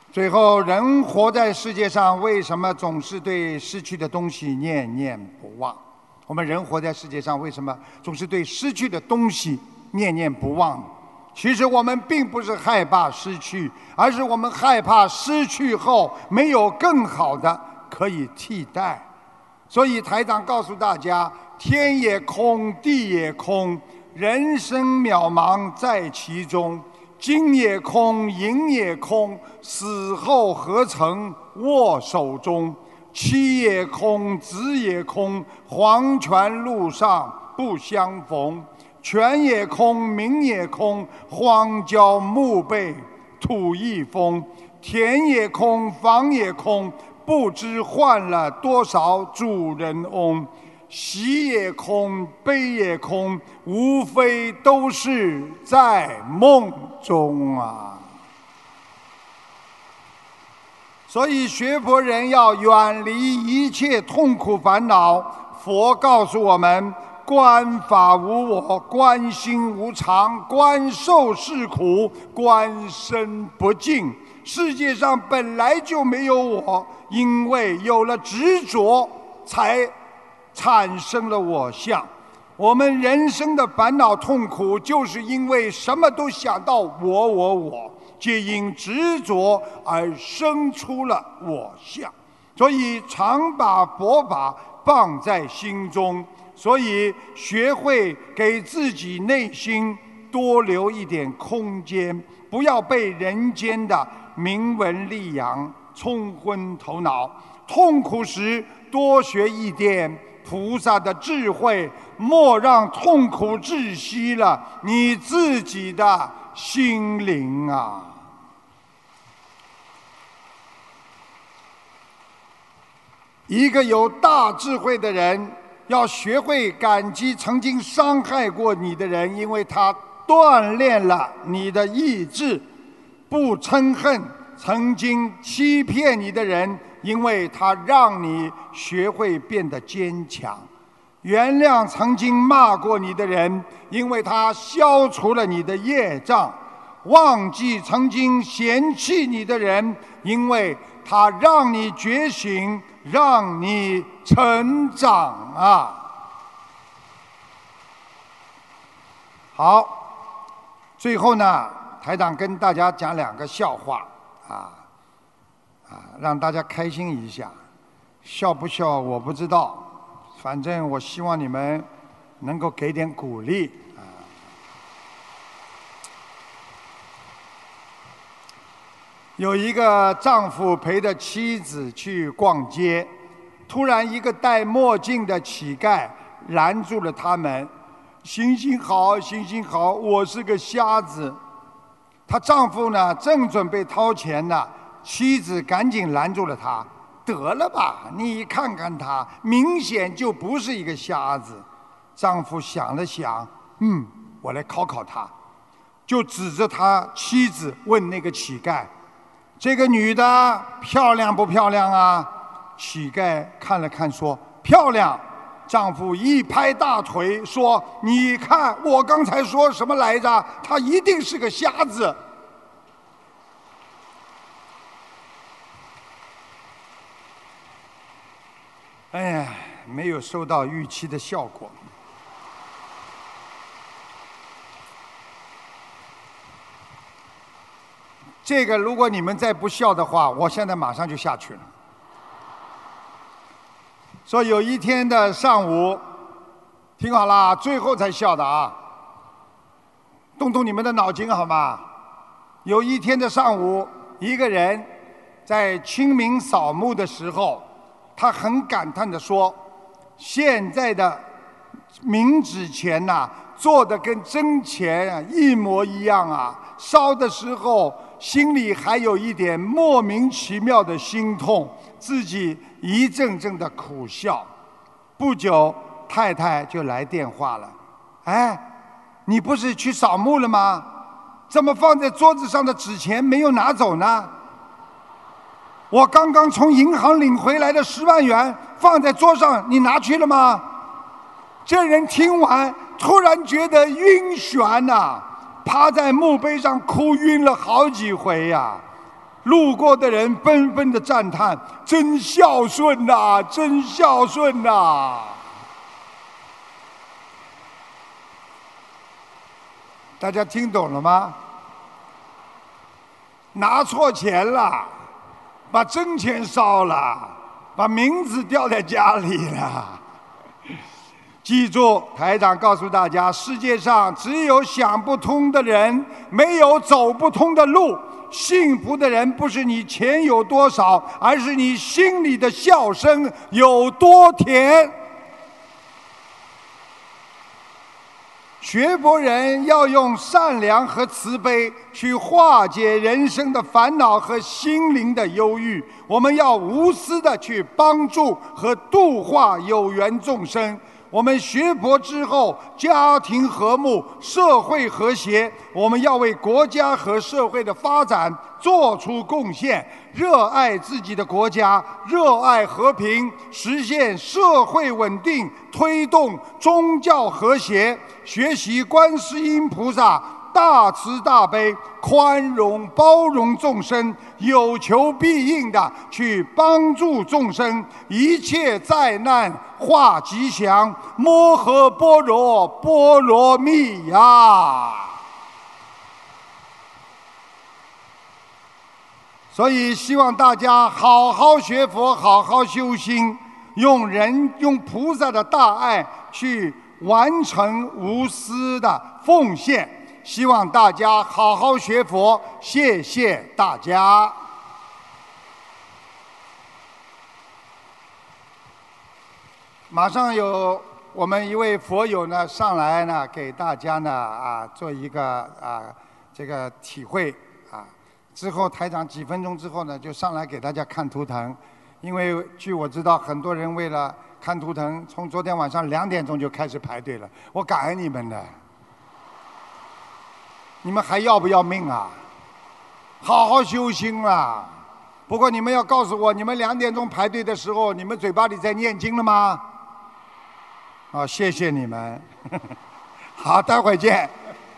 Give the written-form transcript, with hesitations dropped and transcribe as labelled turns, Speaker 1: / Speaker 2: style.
Speaker 1: 最后，人活在世界上，为什么总是对失去的东西念念不忘？我们人活在世界上，为什么总是对失去的东西念念不忘？其实我们并不是害怕失去，而是我们害怕失去后没有更好的可以替代。所以台长告诉大家：天也空，地也空，人生渺茫在其中。金也空，银也空，死后何曾握手中？妻也空，子也空，黄泉路上不相逢。权也空，名也空，荒郊墓碑土一封。田也空，房也空，不知换了多少主人翁。喜也空，悲也空，无非都是在梦中啊！所以学佛人要远离一切痛苦烦恼。佛告诉我们：观法无我，观心无常，观受是苦，观身不净。世界上本来就没有我，因为有了执着，才产生了我相。我们人生的烦恼痛苦，就是因为什么都想到我，皆因执着而生出了我相。所以常把佛法放在心中，所以学会给自己内心多留一点空间，不要被人间的名闻利养冲昏头脑。痛苦时多学一点菩萨的智慧，莫让痛苦窒息了你自己的心灵啊！一个有大智慧的人，要学会感激曾经伤害过你的人，因为他锻炼了你的意志；不嗔恨曾经欺骗你的人，因为他让你学会变得坚强；原谅曾经骂过你的人，因为他消除了你的业障；忘记曾经嫌弃你的人，因为他让你觉醒，让你成长啊！好，最后呢，台长跟大家讲2个笑话让大家开心一下。笑不笑我不知道，反正我希望你们能够给点鼓励啊。有一个丈夫陪着妻子去逛街，突然一个戴墨镜的乞丐拦住了他们。行行好，行行好，我是个瞎子。她丈夫呢，正准备掏钱呢，妻子赶紧拦住了他。得了吧，你看看他，明显就不是一个瞎子。丈夫想了想，我来考考他，就指着他妻子问那个乞丐：这个女的漂亮不漂亮啊？乞丐看了看说：漂亮。丈夫一拍大腿说：你看我刚才说什么来着？她一定是个瞎子。哎呀，没有收到预期的效果。这个如果你们再不笑的话，我现在马上就下去了。说有一天的上午，听好了，最后才笑的啊，动动你们的脑筋好吗？有一天的上午，一个人在清明扫墓的时候，他很感叹地说：现在的冥纸钱呐，做的跟真钱一模一样啊！烧的时候心里还有一点莫名其妙的心痛，自己一阵阵的苦笑。不久，太太就来电话了：哎，你不是去扫墓了吗？怎么放在桌子上的纸钱没有拿走呢？我刚刚从银行领回来的10万元放在桌上，你拿去了吗？这人听完突然觉得晕眩呐，趴在墓碑上哭晕了好几回呀。 路过的人纷纷的赞叹：真孝顺呐，真孝顺呐！大家听懂了吗？拿错钱了，把真钱烧了，把名字掉在家里了。记住，台长告诉大家，世界上只有想不通的人，没有走不通的路。幸福的人不是你钱有多少，而是你心里的笑声有多甜。学佛人要用善良和慈悲去化解人生的烦恼和心灵的忧郁。我们要无私的去帮助和度化有缘众生。我们学佛之后，家庭和睦，社会和谐，我们要为国家和社会的发展做出贡献，热爱自己的国家，热爱和平，实现社会稳定，推动宗教和谐，学习观世音菩萨大慈大悲、宽容包容众生，有求必应的去帮助众生，一切灾难化吉祥，摩诃般若波罗蜜呀！所以希望大家好好学佛，好好修心，用菩萨的大爱去完成无私的奉献。希望大家好好学佛，谢谢大家。马上有我们一位佛友呢上来呢，给大家呢做一个这个体会之后台长几分钟之后呢就上来给大家看图腾，因为据我知道很多人为了看图腾，从昨天晚上2点钟就开始排队了，我感恩你们的。你们还要不要命啊？好好修心啦！不过你们要告诉我，你们2点钟排队的时候，你们嘴巴里在念经了吗？谢谢你们。好，待会儿见。